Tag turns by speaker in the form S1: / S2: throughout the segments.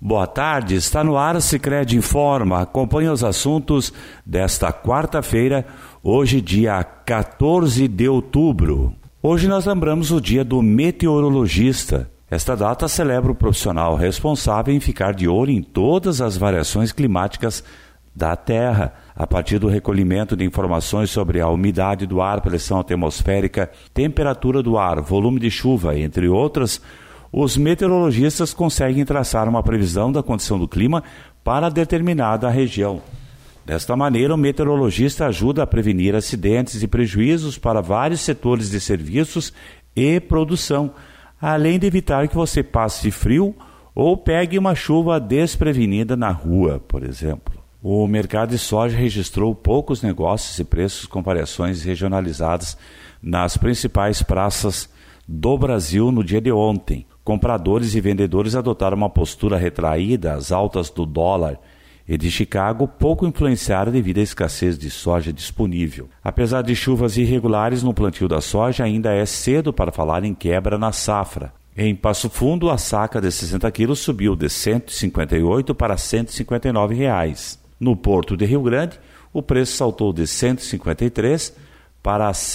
S1: Boa tarde, está no ar Sicredi Informa. Acompanhe os assuntos desta quarta-feira, hoje dia 14 de outubro. Hoje nós lembramos o dia do meteorologista. Esta data celebra o profissional responsável em ficar de olho em todas as variações climáticas da Terra, a partir do recolhimento de informações sobre a umidade do ar, pressão atmosférica, temperatura do ar, volume de chuva, entre outras. Os meteorologistas conseguem traçar uma previsão da condição do clima para determinada região. Desta maneira, o meteorologista ajuda a prevenir acidentes e prejuízos para vários setores de serviços e produção, além de evitar que você passe frio ou pegue uma chuva desprevenida na rua, por exemplo. O mercado de soja registrou poucos negócios e preços com variações regionalizadas nas principais praças do Brasil no dia de ontem. Compradores e vendedores adotaram uma postura retraída às altas do dólar e de Chicago pouco influenciaram devido à escassez de soja disponível. Apesar de chuvas irregulares no plantio da soja, ainda é cedo para falar em quebra na safra. Em Passo Fundo, a saca de 60 quilos subiu de R$ 158 para R$ 159. No Porto de Rio Grande, o preço saltou de R$ 153 para R$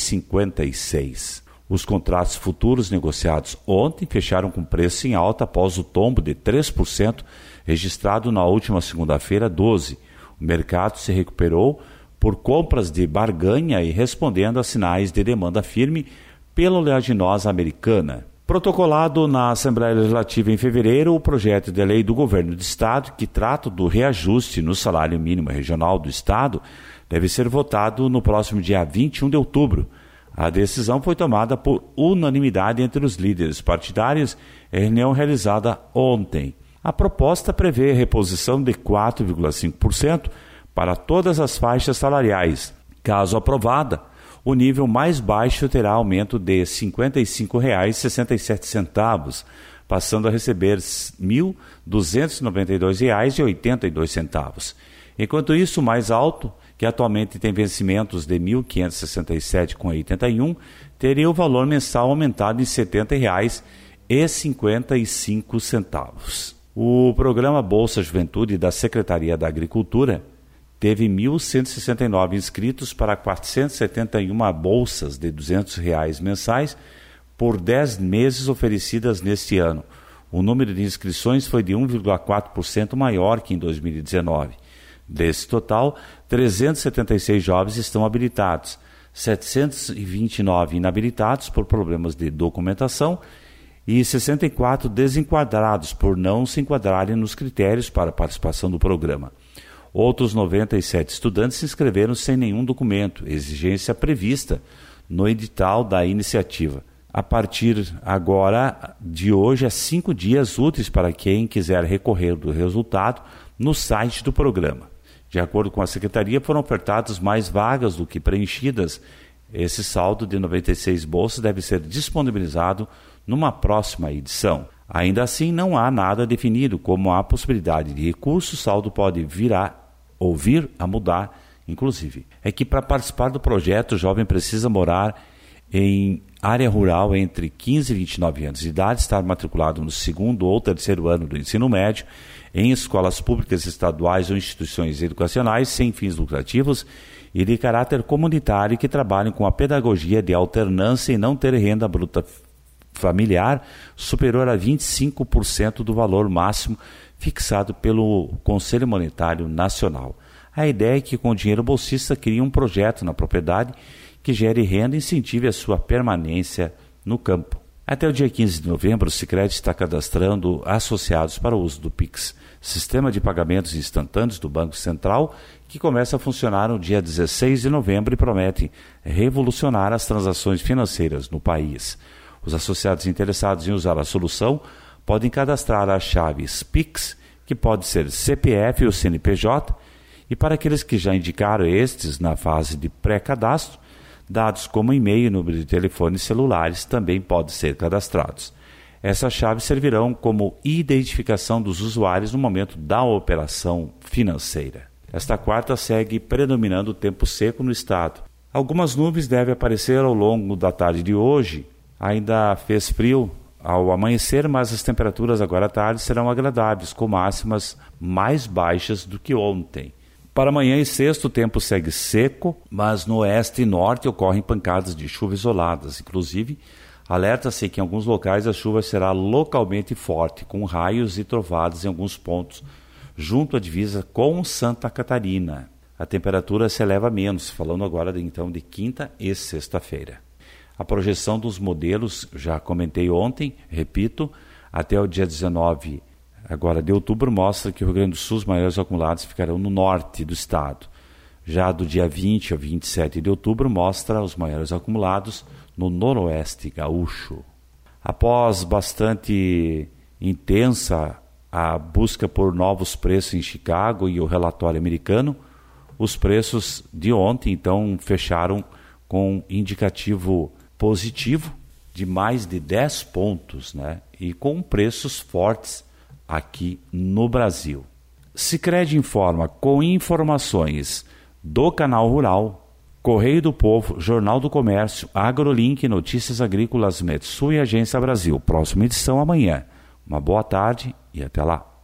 S1: 156. Os contratos futuros negociados ontem fecharam com preço em alta após o tombo de 3% registrado na última segunda-feira, 12. O mercado se recuperou por compras de barganha e respondendo a sinais de demanda firme pela oleaginosa americana. Protocolado na Assembleia Legislativa em fevereiro, o projeto de lei do Governo do Estado, que trata do reajuste no salário mínimo regional do Estado, deve ser votado no próximo dia 21 de outubro. A decisão foi tomada por unanimidade entre os líderes partidários em reunião realizada ontem. A proposta prevê a reposição de 4,5% para todas as faixas salariais. Caso aprovada, o nível mais baixo terá aumento de R$ 55,67, passando a receber R$ 1.292,82. Enquanto isso, o mais alto, que atualmente tem vencimentos de R$ 1.567,81, teria o valor mensal aumentado em R$ 70,55. O programa Bolsa Juventude da Secretaria da Agricultura teve 1.169 inscritos para 471 bolsas de R$ 200 mensais por 10 meses oferecidas neste ano. O número de inscrições foi de 1,4% maior que em 2019. Desse total, 376 jovens estão habilitados, 729 inabilitados por problemas de documentação e 64 desenquadrados por não se enquadrarem nos critérios para participação do programa. Outros 97 estudantes se inscreveram sem nenhum documento, exigência prevista no edital da iniciativa. A partir agora de hoje, há 5 dias úteis para quem quiser recorrer do resultado no site do programa. De acordo com a Secretaria, foram ofertadas mais vagas do que preenchidas. Esse saldo de 96 bolsas deve ser disponibilizado numa próxima edição. Ainda assim, não há nada definido, como há possibilidade de recurso, o saldo pode vir a mudar, inclusive. É que para participar do projeto, o jovem precisa morar em área rural entre 15 e 29 anos de idade, estar matriculado no 2º ou 3º ano do ensino médio, em escolas públicas estaduais ou instituições educacionais sem fins lucrativos e de caráter comunitário que trabalhem com a pedagogia de alternância e não ter renda bruta familiar superior a 25% do valor máximo fixado pelo Conselho Monetário Nacional. A ideia é que com o dinheiro bolsista crie um projeto na propriedade que gere renda e incentive a sua permanência no campo. Até o dia 15 de novembro, o Sicredi está cadastrando associados para o uso do Pix, sistema de pagamentos instantâneos do Banco Central, que começa a funcionar no dia 16 de novembro e promete revolucionar as transações financeiras no país. Os associados interessados em usar a solução podem cadastrar as chaves Pix, que pode ser CPF ou CNPJ, e para aqueles que já indicaram estes na fase de pré-cadastro, dados como e-mail e número de telefones celulares também podem ser cadastrados. Essas chaves servirão como identificação dos usuários no momento da operação financeira. Esta quarta segue predominando o tempo seco no estado. Algumas nuvens devem aparecer ao longo da tarde de hoje. Ainda fez frio ao amanhecer, mas as temperaturas agora à tarde serão agradáveis, com máximas mais baixas do que ontem. Para amanhã e sexta, o tempo segue seco, mas no oeste e norte ocorrem pancadas de chuva isoladas. Inclusive, alerta-se que em alguns locais a chuva será localmente forte, com raios e trovadas em alguns pontos, junto à divisa com Santa Catarina. A temperatura se eleva menos, falando agora então de quinta e sexta-feira. A projeção dos modelos, já comentei ontem, repito, até o dia 19 agora de outubro, mostra que o Rio Grande do Sul, os maiores acumulados ficarão no norte do estado. Já do dia 20 a 27 de outubro, mostra os maiores acumulados no noroeste gaúcho. Após bastante intensa a busca por novos preços em Chicago e o relatório americano, os preços de ontem, então, fecharam com indicativo positivo de mais de 10 pontos, né? E com preços fortes aqui no Brasil. Sicredi informa com informações do Canal Rural, Correio do Povo, Jornal do Comércio, AgroLink, Notícias Agrícolas, Metsul e Agência Brasil. Próxima edição amanhã. Uma boa tarde e até lá.